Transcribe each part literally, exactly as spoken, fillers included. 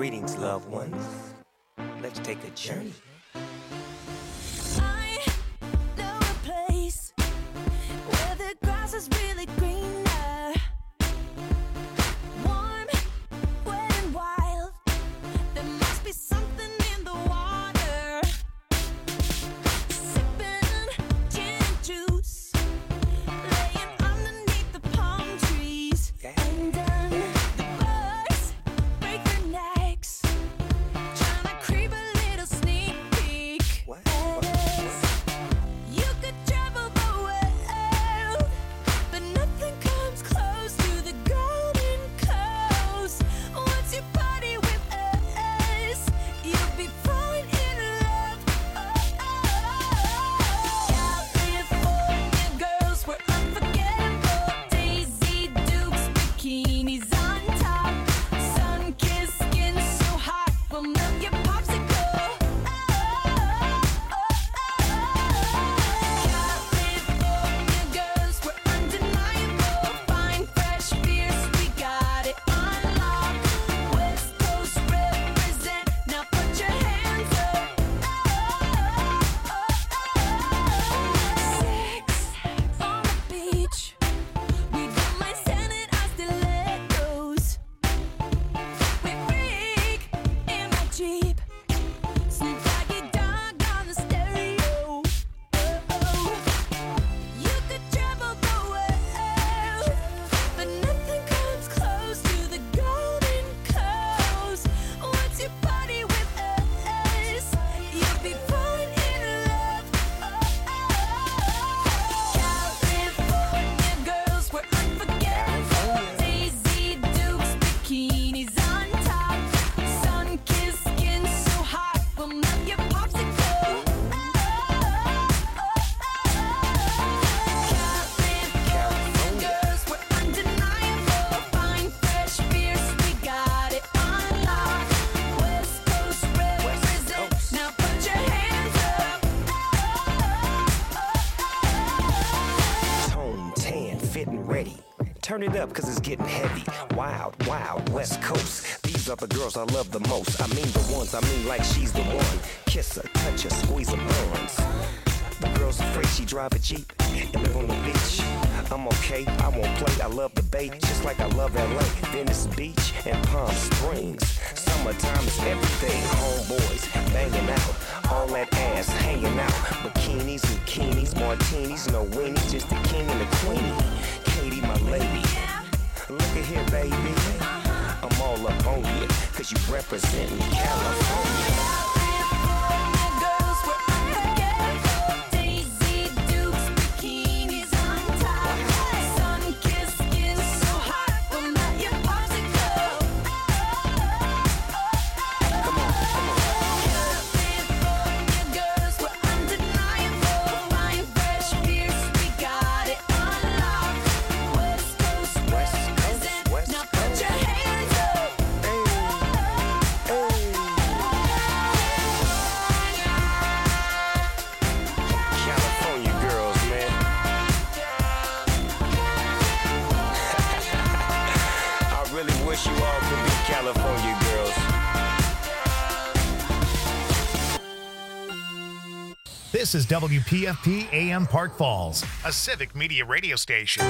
Greetings, loved ones. Let's take a journey. I know a place where the grass is really greener. Warm, wet and wild. There must be something in the water. Sipping gin and juice, laying underneath the palm trees. And um, the birds break their necks, trying to creep a little sneak peek. What? As you could travel the world, but nothing comes close to the Golden Coast. Once you party with us, you'll be falling in love. California girls were unforgettable. Daisy Dukes, bikinis on top. Sun-kissed skin so hot, will melt your popsicle. California girls were undeniable. Fine, fresh, fierce, we got it on lock. West Coast represent, now put your hands up. Sex on the beach, we don't mind standing our stilettos. We freak in my Jeep, Snoop Doggy Dogg on the stereo. You could travel the world, but nothing comes close to the Golden Coast. Once you party with us, you'll be falling in love. California girls were unforgettable. Daisy Dukes, bikinis on top. Sun-kissed skin so hot, will melt your popsicle. California girls were undeniable. Fine, fresh, fierce, we got it on lock. West Coast represent, now put your hands up. Tone, tan, fit and ready. Turn it up, cause it's getting heavy. Wild, wild, West Coast. These are the girls I love the most. I mean the ones, I mean like she's the one. Kiss her, touch her, squeeze her buns. The girl's afraid she drive a Jeep and live on the beach. I'm okay, I won't play, I love the bay, just like I love L A, Venice Beach, and Palm Springs. Summertime is everything, homeboys banging out, all that ass hanging out. Bikinis, zucchinis, martinis, no weenies, just the king and the queenie. Katie, my lady, look at here, baby. I'm all up on you, cause you representing California. California girls were unforgettable. Daisy Dukes, bikinis on top. Sun-kissed skin so hot, will melt your popsicle. California girls were undeniable. Fine, fresh, fierce, we got it on lock. West Coast represent, West now put your hands up. California girls, man. I really wish you all could be California girls. This is W P F P A M Park Falls, a civic media radio station.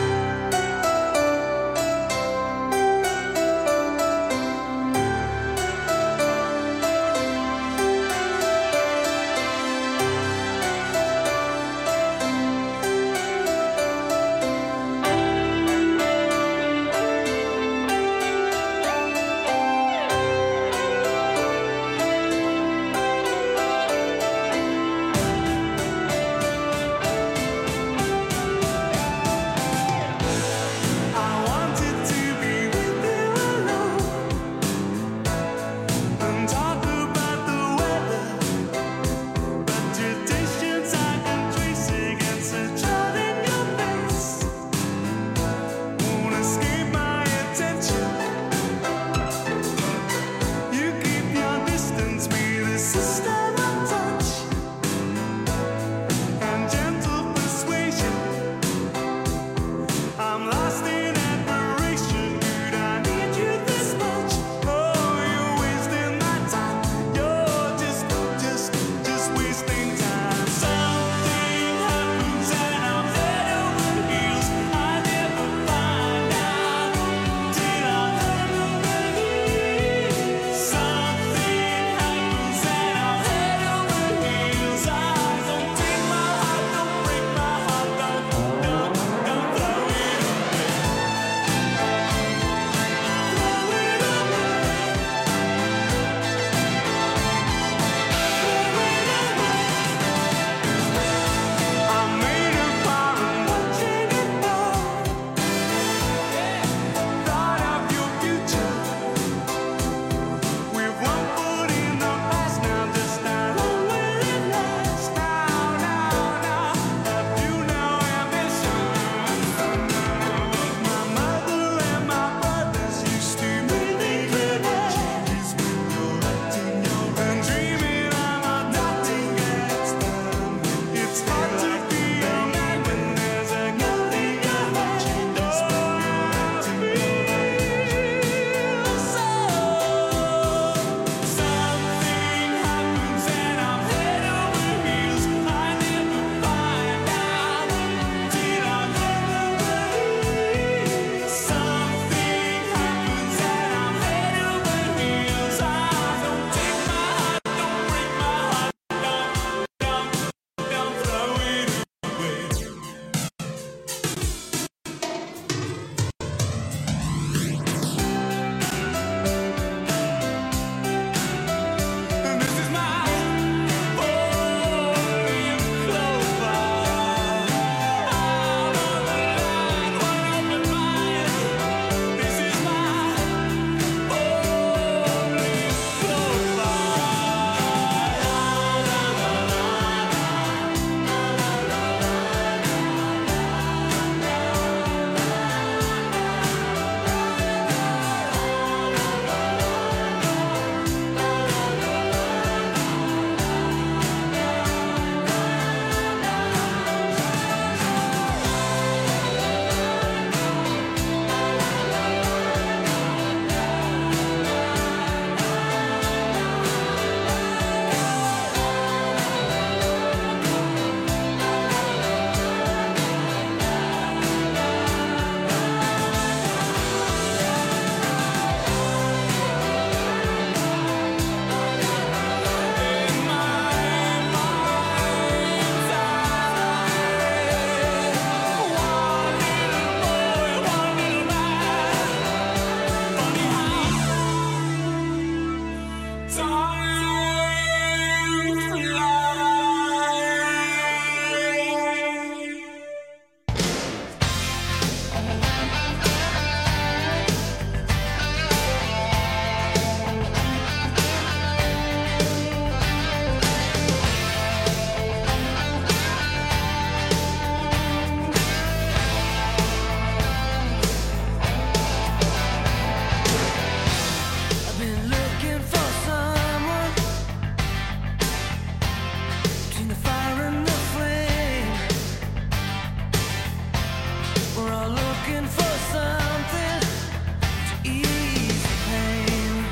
looking for something to ease the pain.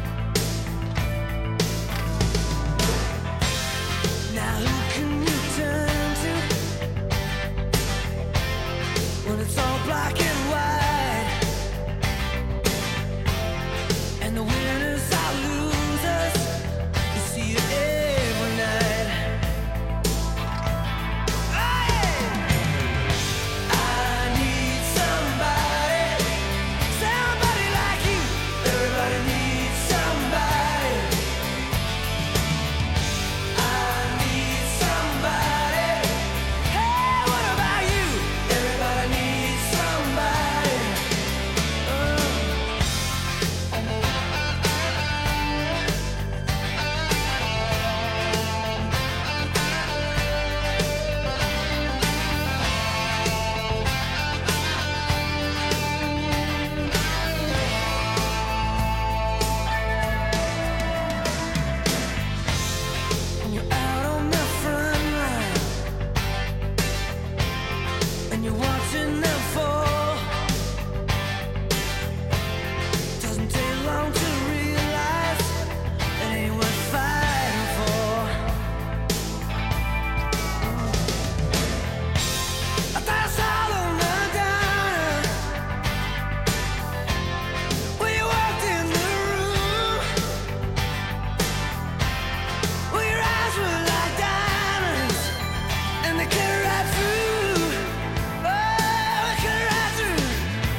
Now who can you turn to when it's all black and white, and the winners are losers? You see it every night. I need somebody, somebody like you. Everybody needs somebody. I need somebody. Hey, what about you? Everybody needs somebody. When you're out on the front line and you're watching them fall, doesn't take long to realize it ain't worth fighting for. That's all on the downer. When you walked in the room, well, your eyes were like diamonds, and they cut right through. Oh, they cut right through.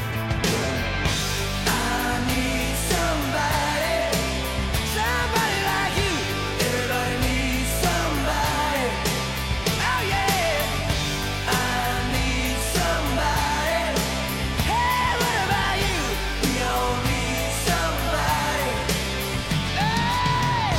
I need somebody, somebody like you. Everybody needs somebody. Oh yeah. I need somebody. Hey, what about you? We all need somebody. Hey.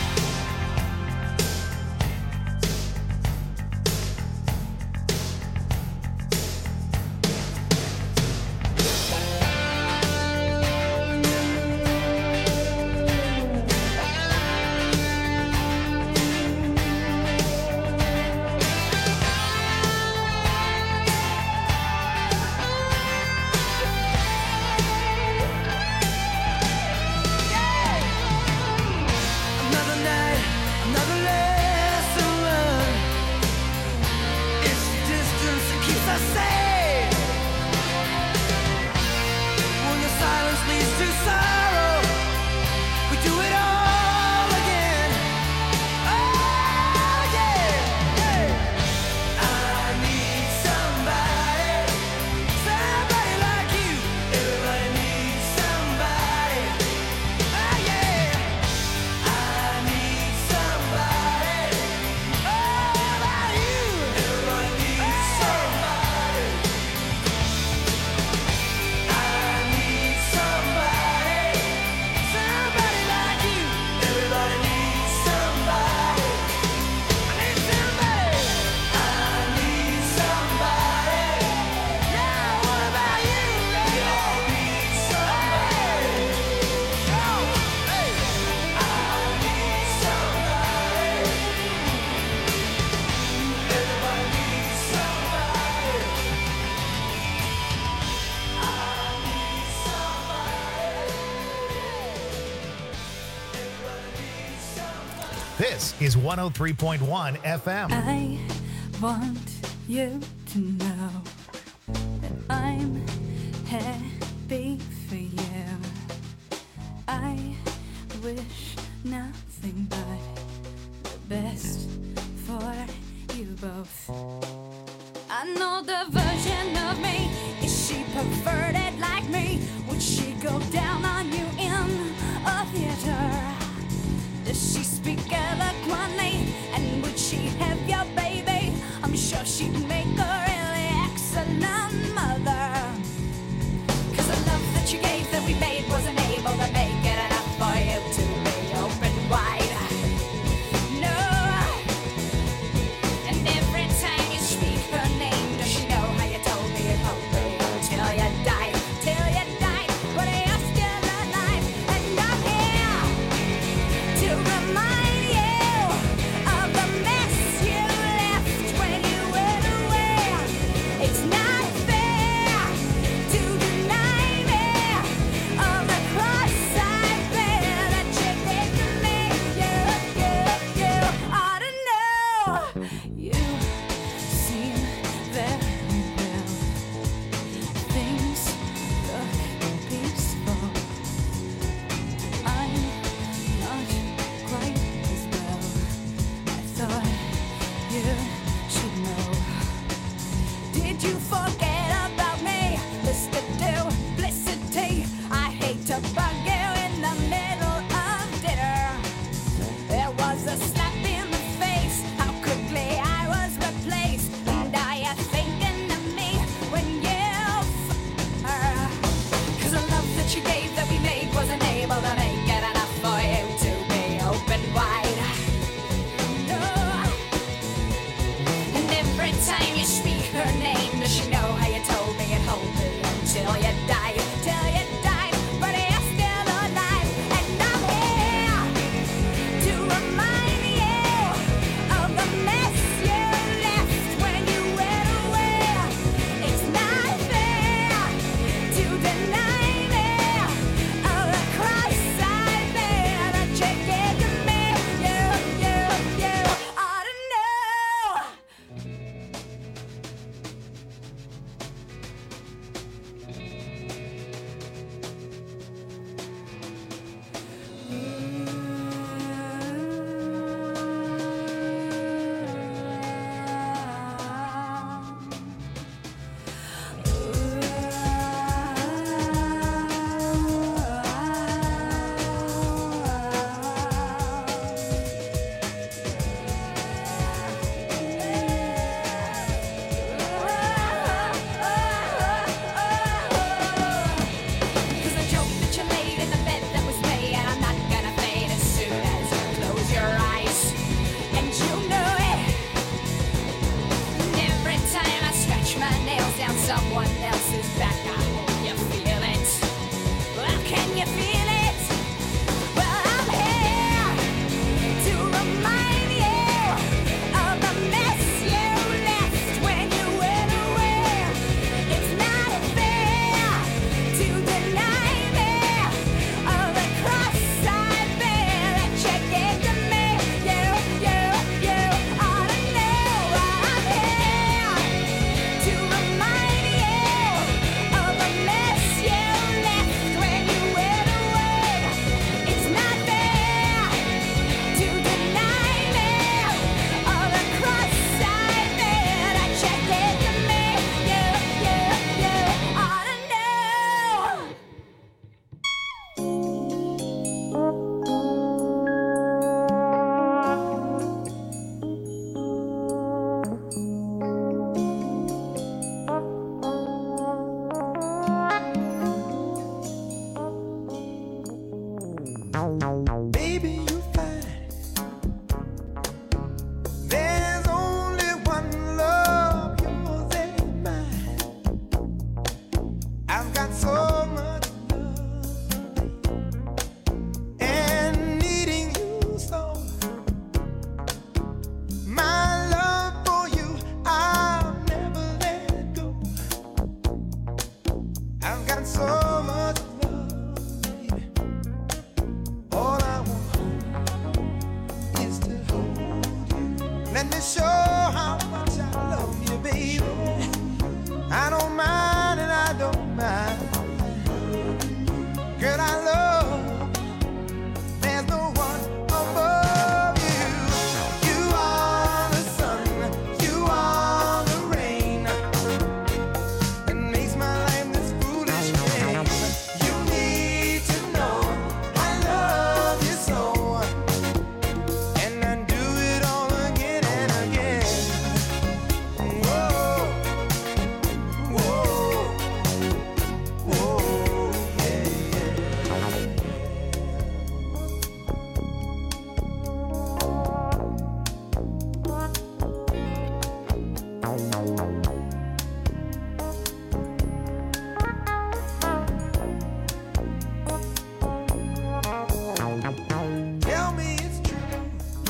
Another night, another lesson learned. It's the distance that keeps us safe. When the silence leads to sorrow, we do it all again. Oh yeah. Hey. I need somebody, somebody like you. Everybody needs somebody. Oh yeah. I need somebody. Oh, about you. Everybody needs somebody. I need somebody. Somebody like you. Everybody needs somebody. I need somebody. I need somebody. Yeah, what about you? We all need somebody. Oh, hey. I need somebody. Everybody needs somebody. I need somebody. Everybody needs somebody. This is one oh three point one F M. I want you to know that I'm happy for you. I wish nothing but the best for you both. I know the version of me. Is she perverted like me? Would she go down on you in a theater? Does she speak eloquently? And would she have your baby? I'm sure she'd make a really excellent mother. Cause the love that you gave that we made wasn't able to make it enough for you to be open wide. you forget about me? Mister Duplicity, I hate to bug you in the middle of dinner. There was a slap in the face, how quickly I was replaced. And are you thinking of me when you f her? Cause the love that you gave that we made wasn't able to make it enough for you to be open wide. No. And every time you speak her name, does she know how you told me you'd hold me until you died? Till you died, but you're still alive. And I'm here to remind you of the mess you left when you went away. It's not fair to deny me of the cross I bear that you gave to me. You, you, you ought to know. Cause the joke that you laid in the bed that was me, and I'm not gonna fade as soon as you close your eyes. And you know it. And every time I scratch my nails down someone else's back, I hope you feel it. Well, can you feel it? Well, I'm here to remind you of the mess you left when you went away. It's not fair to deny me of the cross I bear that you gave to me. You, you, you ought to know I'm here to remind you of the mess you left when you went away. It's not fair to deny me of the cross I bear that you gave to me. You, you, you ought to know. Baby, you find there's only one love, yours and mine. I've got so much love and needing you so. My love for you, I'll never let go. I've got so much love, baby. All I want is to hold you. Let me show how much I love you, baby. I don't mind and I don't mind. Girl, I love. There's no one above you. You are the sun, you are the rain, and makes my life this foolish game. You need to know I love you so, and I do it all again and again. Whoa, whoa, whoa, yeah, tell me it's true.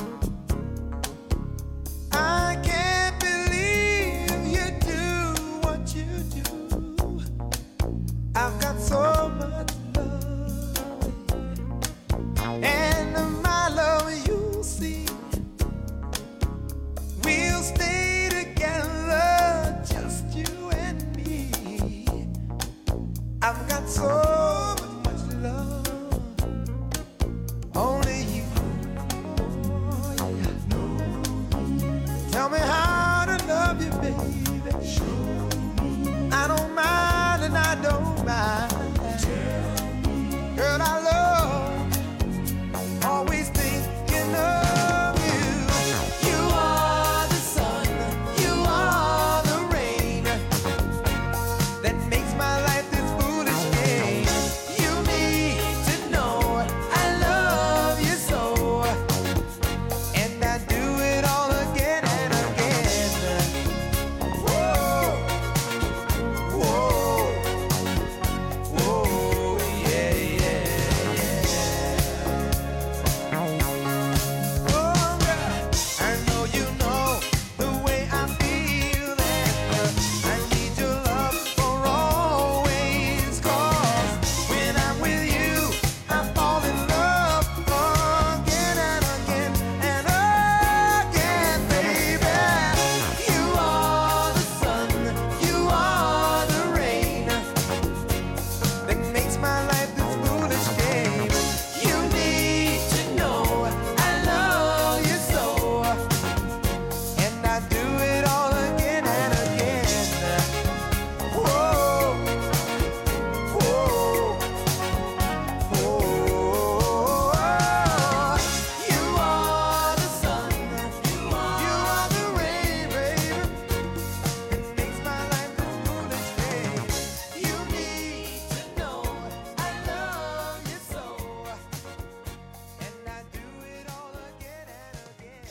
I can't believe you do what you do. I've got so much love, and my love you see. We'll stay together, just you and me. I've got so much love. Only you. Oh, yeah. Tell me how to love you, baby.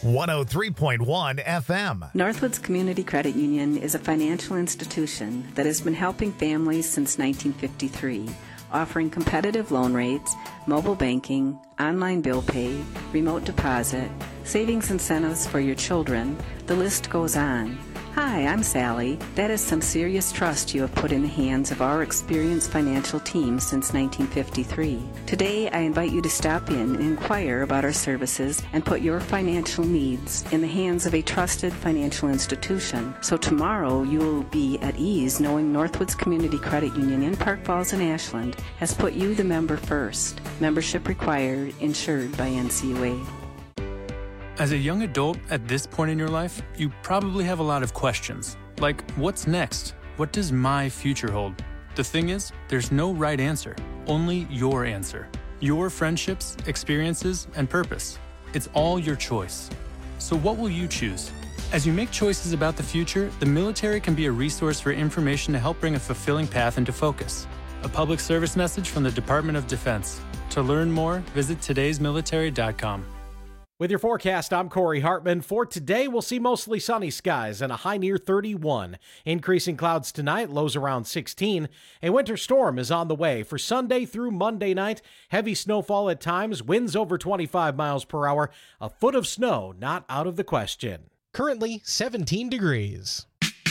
one oh three point one F M. Northwoods Community Credit Union is a financial institution that has been helping families since nineteen fifty-three, offering competitive loan rates, mobile banking, online bill pay, remote deposit, savings incentives for your children. The list goes on. Hi, I'm Sally. That is some serious trust you have put in the hands of our experienced financial team since nineteen fifty-three. Today, I invite you to stop in and inquire about our services and put your financial needs in the hands of a trusted financial institution. So tomorrow, you will be at ease knowing Northwoods Community Credit Union in Park Falls and Ashland has put you, the member, first. Membership required, insured by N C U A. As a young adult at this point in your life, you probably have a lot of questions. Like, what's next? What does my future hold? The thing is, there's no right answer, only your answer. Your friendships, experiences, and purpose. It's all your choice. So what will you choose? As you make choices about the future, the military can be a resource for information to help bring a fulfilling path into focus. A public service message from the Department of Defense. To learn more, visit todays military dot com. With your forecast, I'm Corey Hartman. For today, we'll see mostly sunny skies and a high near thirty-one. Increasing clouds tonight, lows around sixteen. A winter storm is on the way for Sunday through Monday night. Heavy snowfall at times, winds over twenty-five miles per hour. A foot of snow not out of the question. Currently seventeen degrees.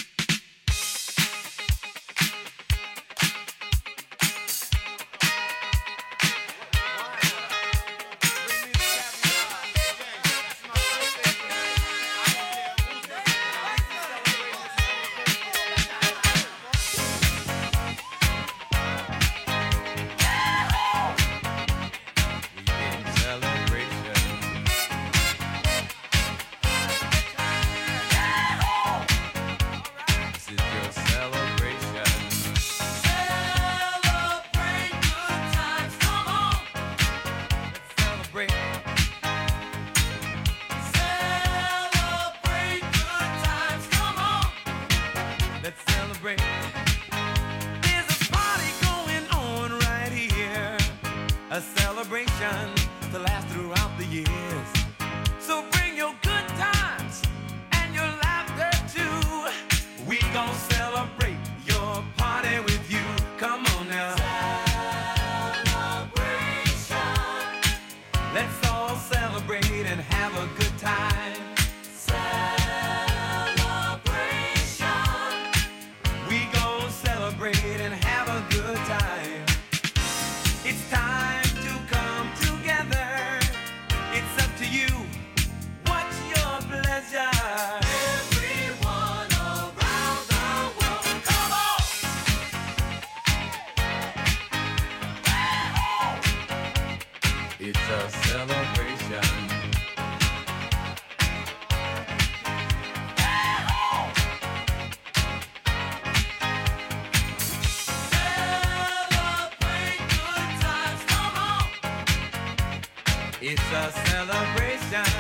It's a celebration.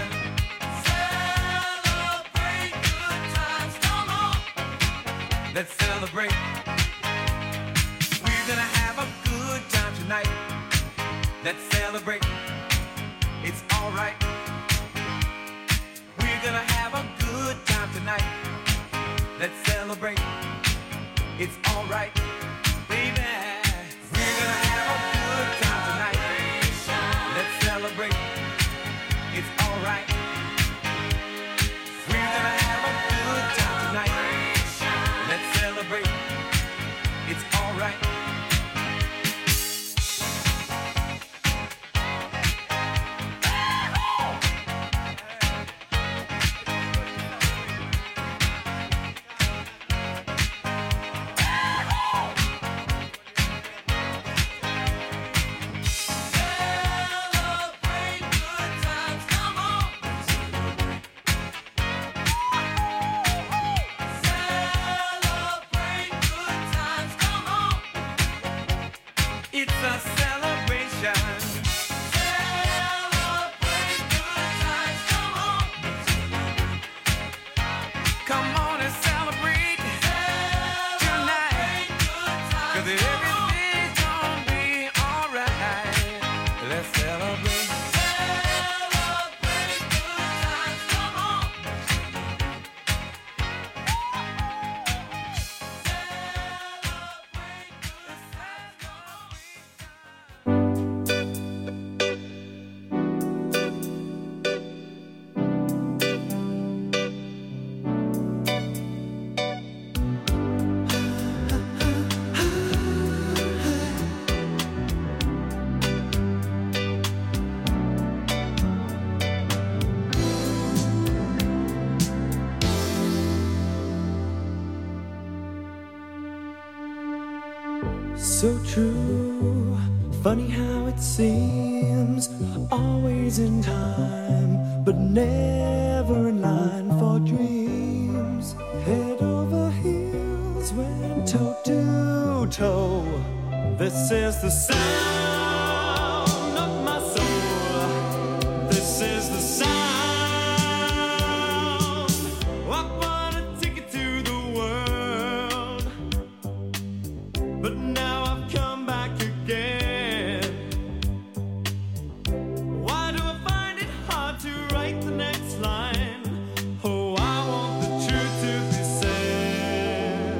Celebrate good times, come on. Let's celebrate. We're gonna have a good time tonight. Let's celebrate. It's alright. We're gonna have a good time tonight. Let's celebrate. It's alright, baby. We're gonna have a good time tonight. Let's celebrate. It's alright. We're gonna have a good time tonight. Let's celebrate. It's alright. It's a celebration. Celebrate good times, come on. Come on and celebrate tonight. 'Cause everything's gonna be alright. Let's celebrate. Celebrate good times, come So true, funny how it seems, always in time, but never in line for dreams. Head over heels, went toe to toe. This is the sound of my soul. This is the sound. I bought a ticket to the world, but now I've come back again. Why do I find it hard to write the next line? Oh, I want the truth to be said.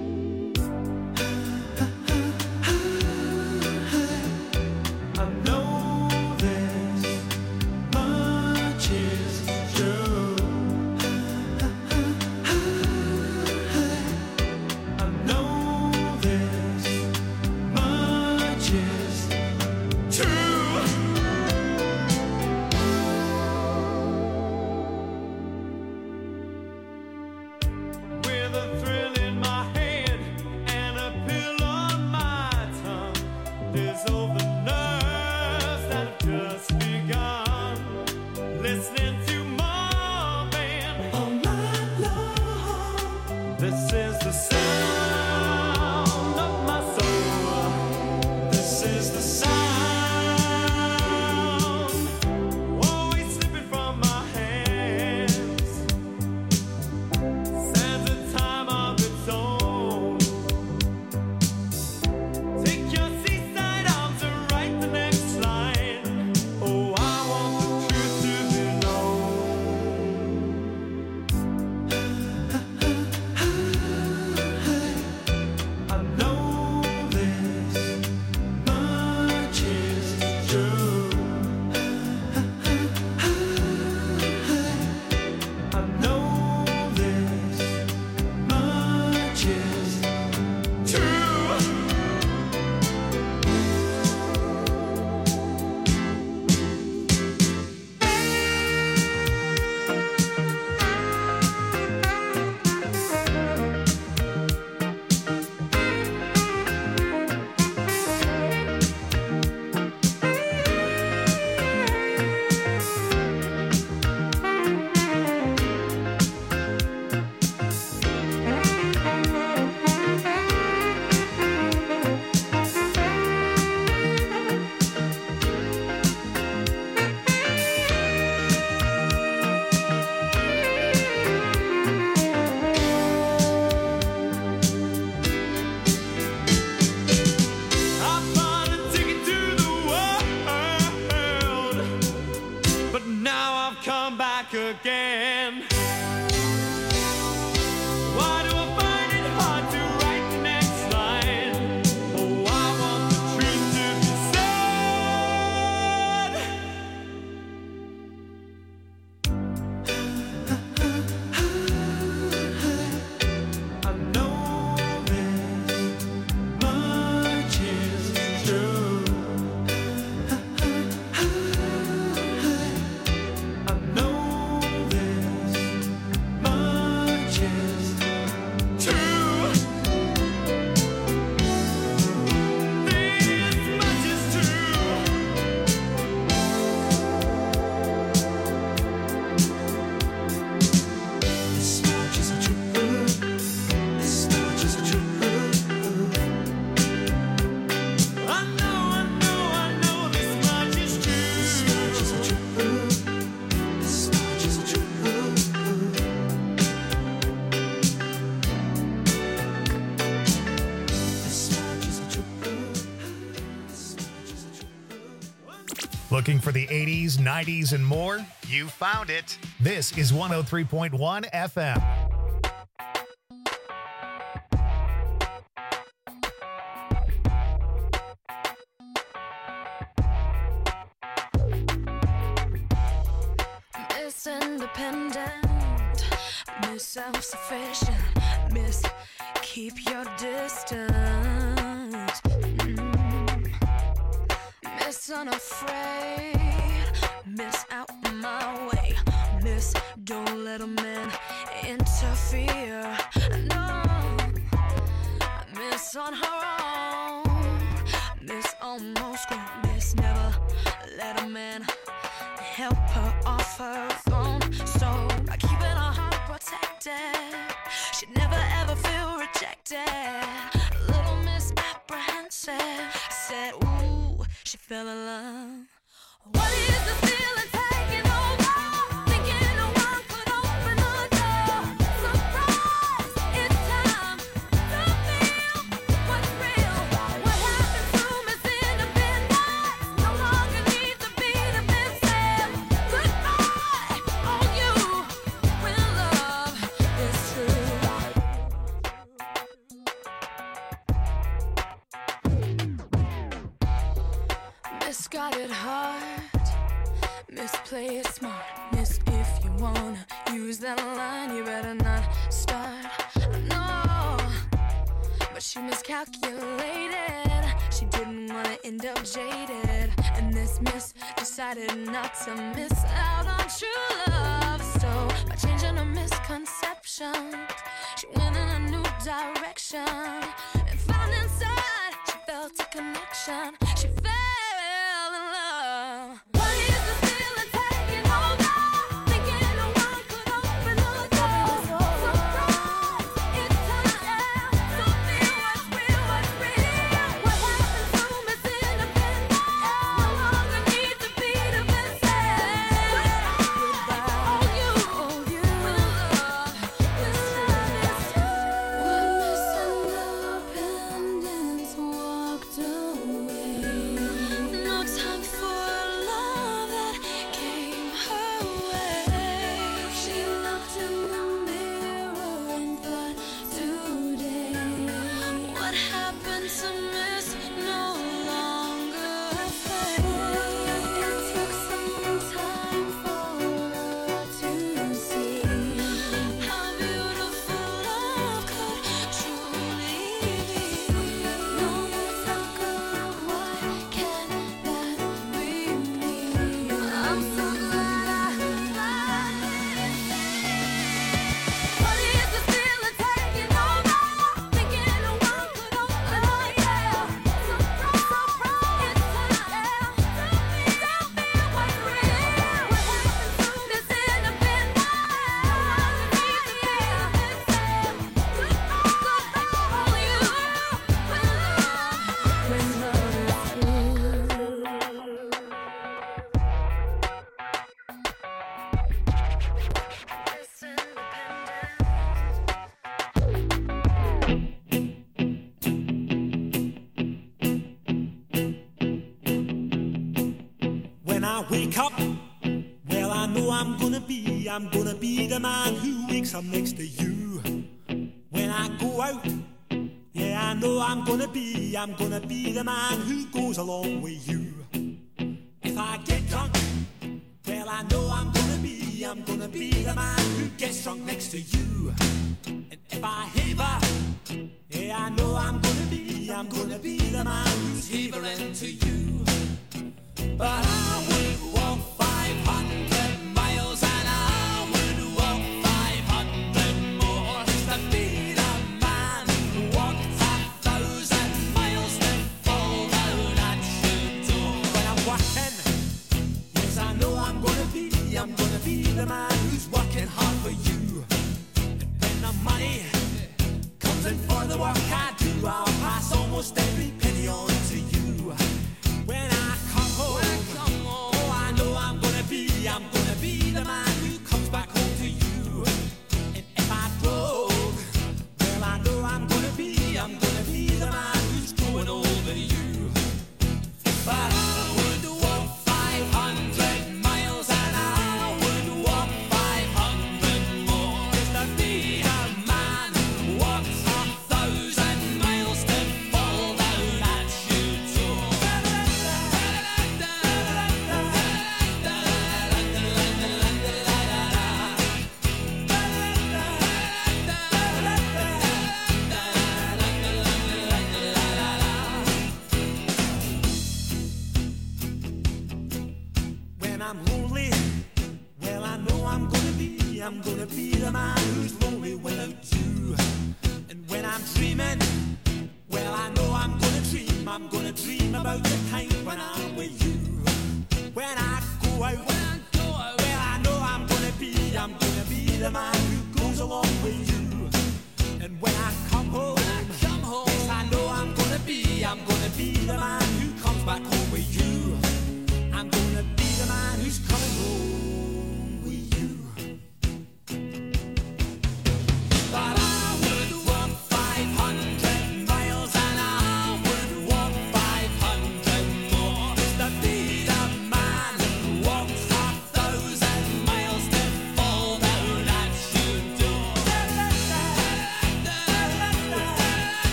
I know this much is true. I know this much is true. With a thrill in my head and a pill on my tongue, there's all the nerves that have just begun. Listening to Marvin all night long. This is the sound of my soul. This is the sound, always slipping from my hands. Stands a time of its own. Take your seaside arms and write the next line. Oh, I want the truth to be known. I know this much is true. I know this much is true. I bought a ticket to the world, but now I've come back again. Why do I find it hard to write the next line? Oh, I want the truth to be said. I know this much is true. I know this much is true. This much is true. This much is true. This much is true. I know, I know, I know this much is true. This much is true. This much is true. This much is true. This much is true. Looking for the eighties, nineties, and more? You found it. This is one oh three point one F M. Miss Independent, Miss Self-Sufficient, Miss Keep Your Distance, Mm. Miss Unafraid, Miss Out My Way, Miss Don't Let a Man Interfere, no, Miss On Her Own. almost grown. Miss never let a man help her off her own. So by keeping her heart protected, she'd never ever feel rejected. A little misapprehensive, said, ooh, she fell in love. What is the feeling taking over? Thinking no one could open the door. Surprise, it's time to feel what's real. What happened to Miss Independence no longer needs to be defensive. Goodbye, all you when love is true. Misguided heart, misplay it smart. Miss, if you wanna use that line, you better not start. No, but she miscalculated. She didn't wanna end up jaded, and this miss decided not to miss out on true love. So by changing her misconceptions, she went in a new direction and found inside she felt a connection. She fell in love. What is the feeling taking over? Thinking no one could open the door. Surprise, it's time to feel what's real, what's real. What happened to Miss Independence no longer needs to be defensive. Goodbye, all you, all you when love is true. When Miss Independence walked away, no time for love that came her way. She looked in the mirror and thought, today, what happened to Miss no longer fade. It took some time for her to see how beautiful love could truly be. No more talk of what can that be me. I'm so glad I found it. What is the feeling taking over? Thinking no one could open the door. Surprise, surprise, it's time to feel what's real. What happened to Miss Independence? Goodbye, goodbye, all you when love, when love is When I wake up, well, I know I'm gonna be, I'm gonna be the man who wakes up next to you. When I go out, yeah, I know I'm gonna be, I'm gonna be the man who goes along with you. If I get drunk, well, I know I'm gonna be, I'm gonna be the man who gets drunk next to you. And if I haver, yeah, I know I'm gonna be, I'm gonna be the man who's havering to you. But I would walk five hundred miles and I would walk five hundred more to be the man who walked a thousand miles to fall down at your door. When I'm working, yes, I know I'm gonna be, I'm gonna be the man who's working hard for you. And when the money comes in for the work I do, I'll pass almost every penny on to you. When I come home,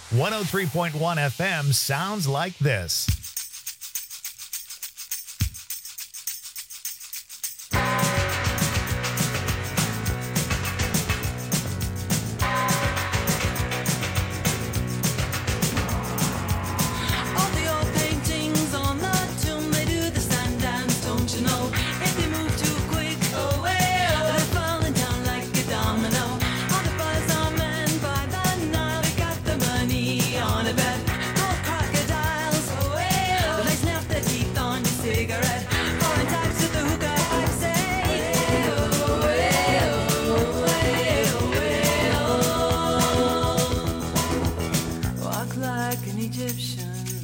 one oh three point one F M sounds like this. All the old paintings on the tomb, they do the sand dance, don't you know? If they move too quick, oh well, they're falling down like a domino. All the buzz are men by the Nile, they got the money on a bet. Gold crocodiles, oh well, they snap their teeth on your cigarette. Foreign types with the hookah pipe say, oh well, oh well. Walk like an Egyptian.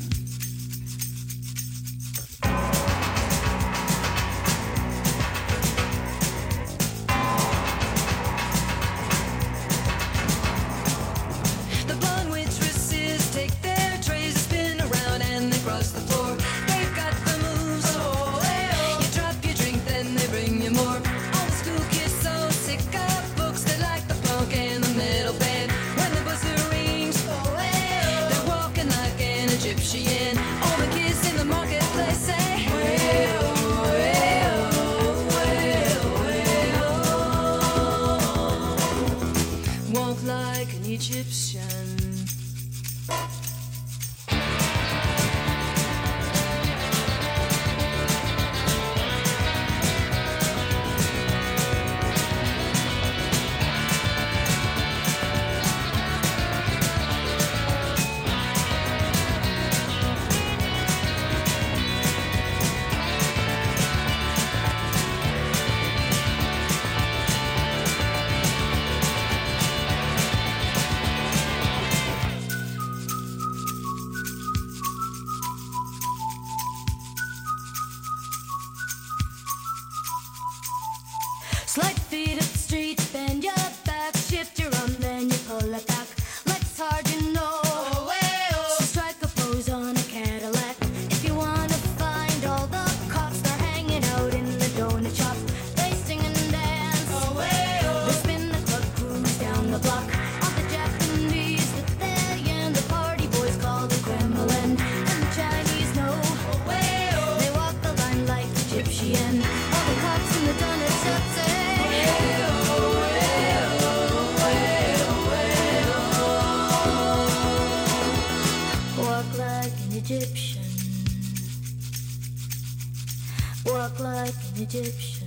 The blonde waitresses take their trays, spin around and they cross the floor. They've got the moves, oh well. You drop your drink, then they bring you more. All the school kids so sick of books, they like the punk and the metal band. When the buzzer rings, oh well, they're walking like an Egyptian. All the kids in the marketplace say, well, well, well, well. Walk like an Egyptian. Slide feet up the street, bend your back, shift your arm, then you pull it back. Legs hard, you know. Oh, well. So strike a pose on a Cadillac. If you wanna find all the cops, they're hanging out in the donut shop. They sing and dance. Oh, well. They spin the club cruise down the block. All the Japanese that they and the party boys call the Kremlin. And the Chinese know. Oh, well. They walk the line like Egyptian. All the cops in the donut shop say, walk like an Egyptian. Walk like an Egyptian.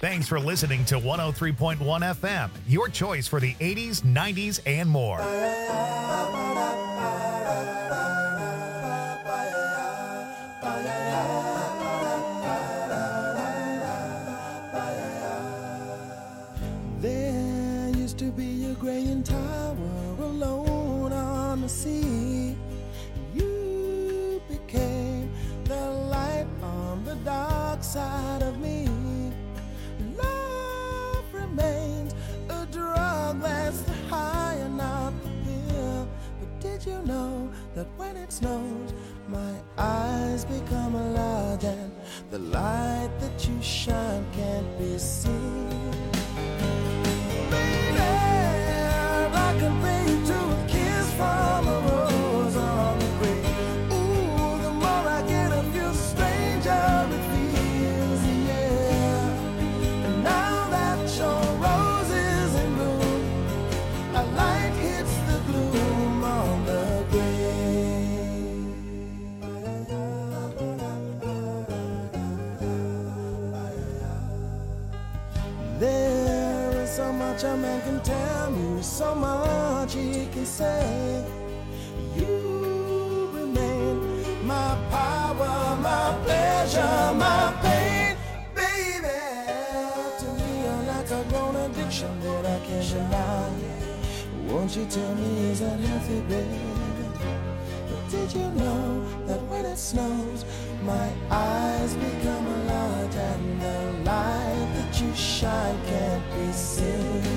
Thanks for listening to one oh three point one F M, your choice for the eighties, nineties, and more. There used to be a graying tower alone on the sea. You became the light on the dark side of me. Love remains a drug that's the high and not the pill. But did you know that when it snows, my eyes become a large and the light that you shine can't be seen? I compare you to a kiss from a rose on the grave. Ooh, the more I get of you, the stranger it feels, yeah. And now that your rose is in bloom, a light hits the gloom on the grave. There is so much a man can tell me, so much he can say. You remain my power, my pleasure, my pain, baby. To me, you're like a grown addiction that I can't deny. Won't you tell me, is that healthy, baby? But did you know that when it snows, my eyes become a large and the light that you shine can't be seen?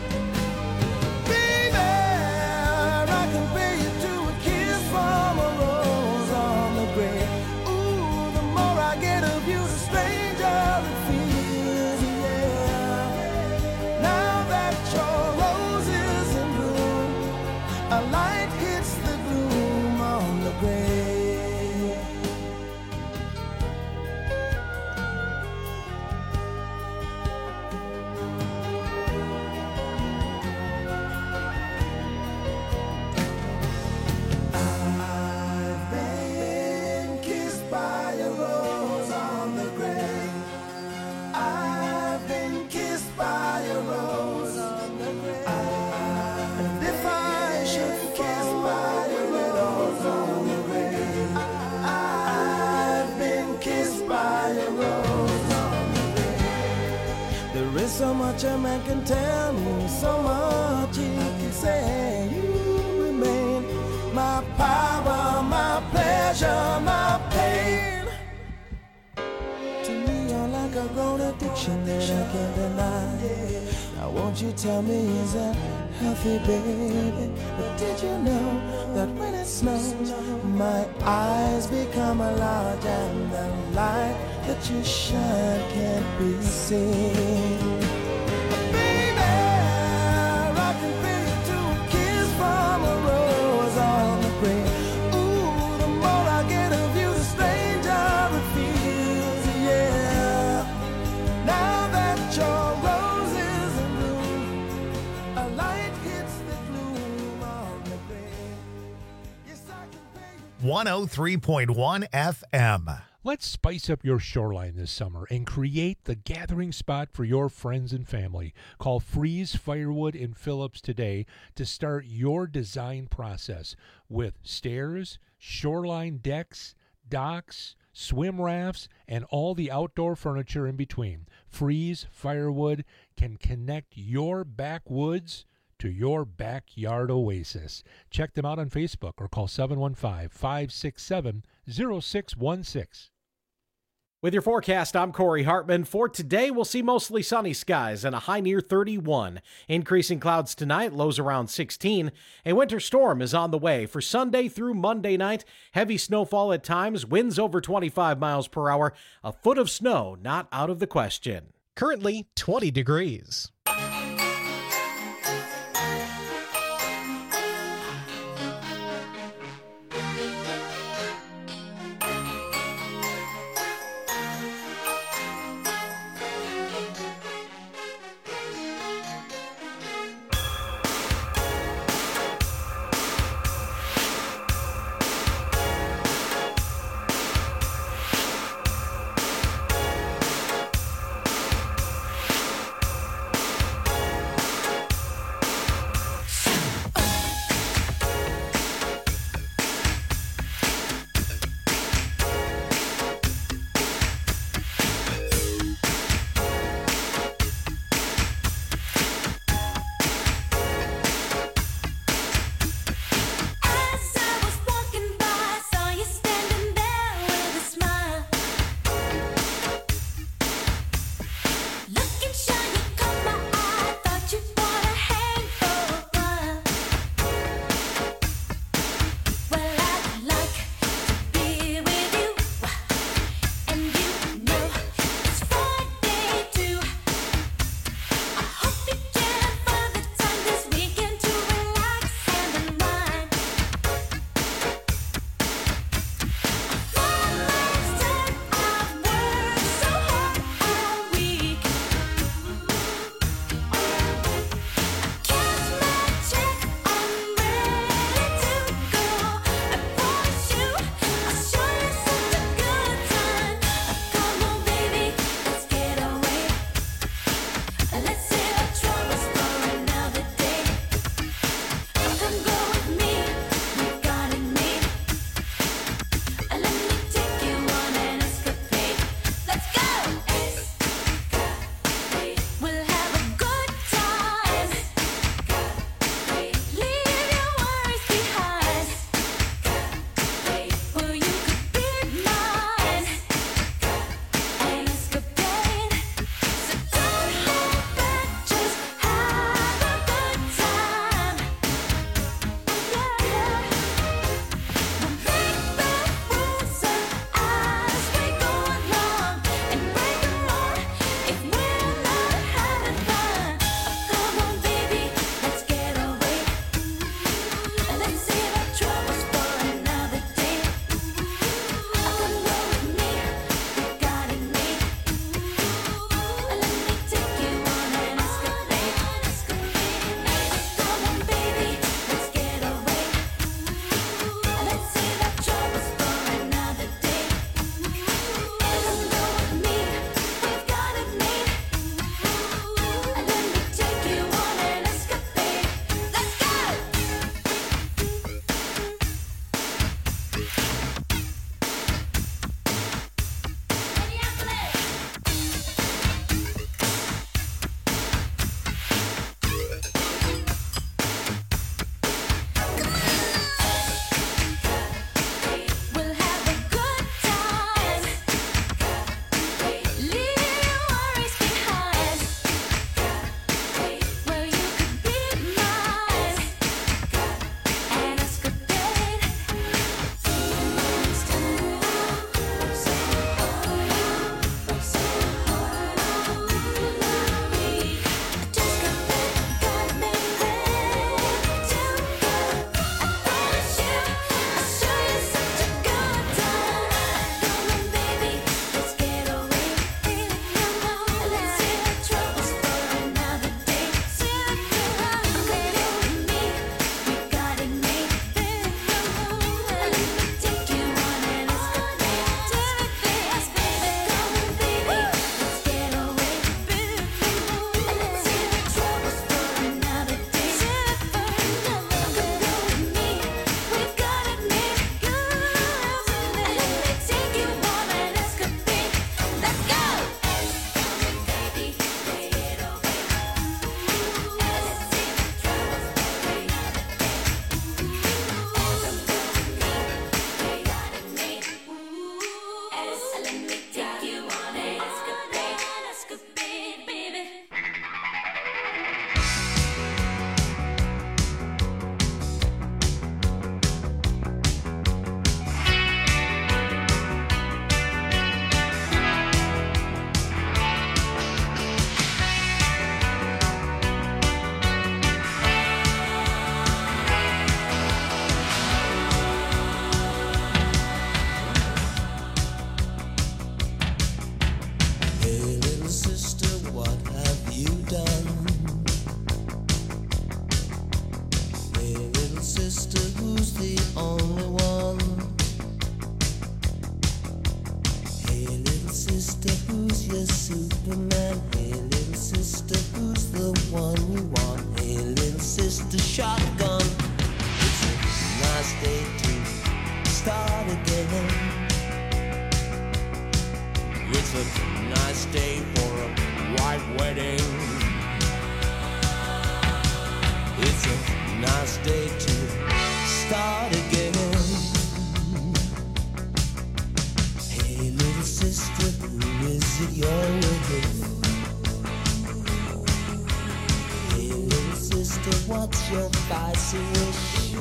So much a man can tell me, so much he can say. You remain my power, my pleasure, my pain. To me, you're like a grown addiction that I can't deny. Now won't you tell me, is that healthy, baby? But did you know that when it snows, my eyes become a large and the light that you shine can't be seen? one oh three point one F M. Let's spice up your shoreline this summer and create the gathering spot for your friends and family. Call Freeze Firewood in Phillips today to start your design process with stairs, shoreline decks, docks, swim rafts, and all the outdoor furniture in between. Freeze Firewood can connect your backwoods to your backyard oasis. Check them out on Facebook or call seven one five, five six seven, zero six one six. With your forecast, I'm Corey Hartman. For today, we'll see mostly sunny skies and a high near thirty-one. Increasing clouds tonight, lows around sixteen. A winter storm is on the way for Sunday through Monday night. Heavy snowfall at times, winds over twenty-five miles per hour. A foot of snow not out of the question. Currently twenty degrees. who's your Superman? Hey, little sister, who's the one you want? Hey, little sister, shotgun. It's a nice day to start again. It's a nice day for a white wedding. It's a nice day to start again. Hey, little sister, who is it you're with? Hey, little sister, what's your spicy wish?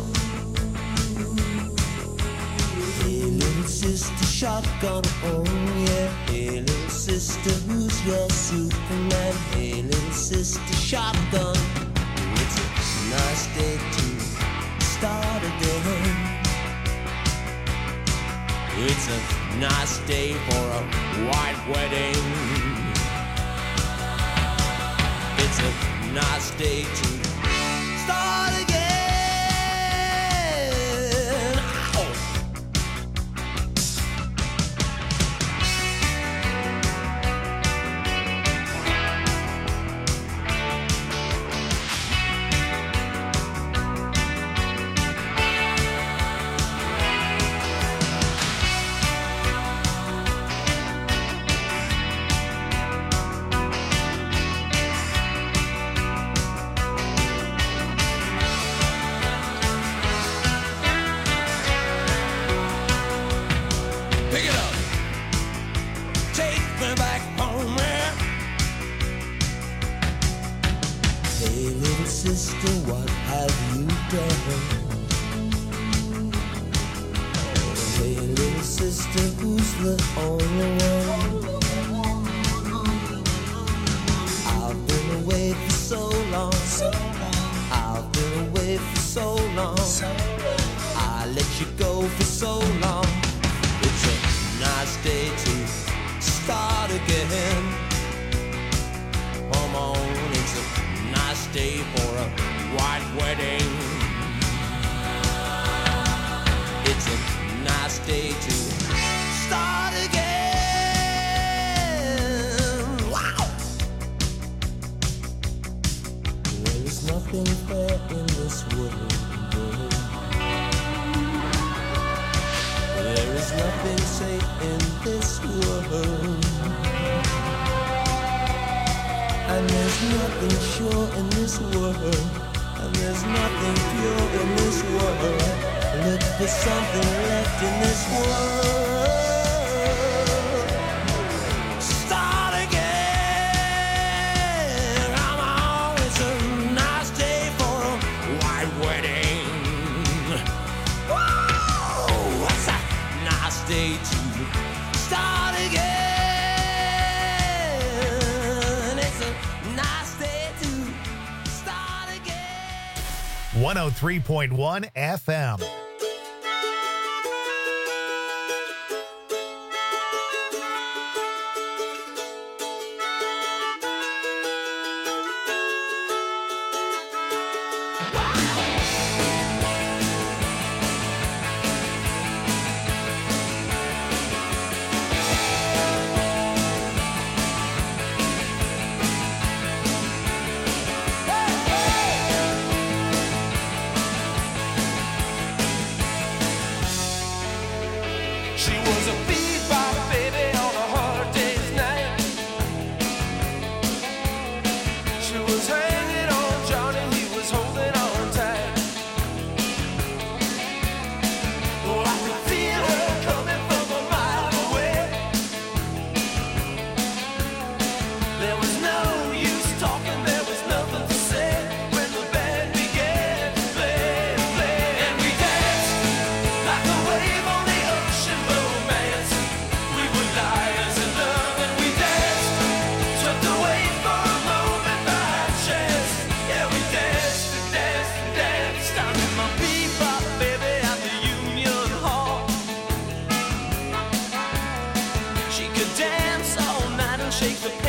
Hey, little sister, shotgun, oh yeah. Hey, little sister, who's your Superman? Hey, little sister, shotgun. It's a nice day to start again. It's a nice day for a white wedding. It's a nice day to start again. Ow. Pick it up. Take me back home, man. Hey, little sister, what have you done? Hey, little sister, who's the only one? I've been away for so long. I've been away for so long. I let you go for so long. It's a nice day to start again. Come on, it's a nice day for a white wedding. It's a nice day to start again. Wow! There is nothing fair in this world. There is nothing safe in this world. And there's nothing sure in this world. And there's nothing pure in this world. Look for something left in this world. Start again. Come on, it's a nice day for a white wedding. Whoa, what's that? Nice day to start again. It's a nice day to start again. one oh three point one F M. She was a bebop baby on a hard day's night. She was hanging on Johnny, he was holding on tight. Oh, I could feel her coming from a mile away. There was no use talking, there was nothing to say when the band began to play, play. And we danced like a wave on the ocean, romance. We were liars in love and we danced, swept away for a moment by chance. Yeah, we danced and danced and danced. I met my bebop baby at the Union Hall. She could dance all night and shake the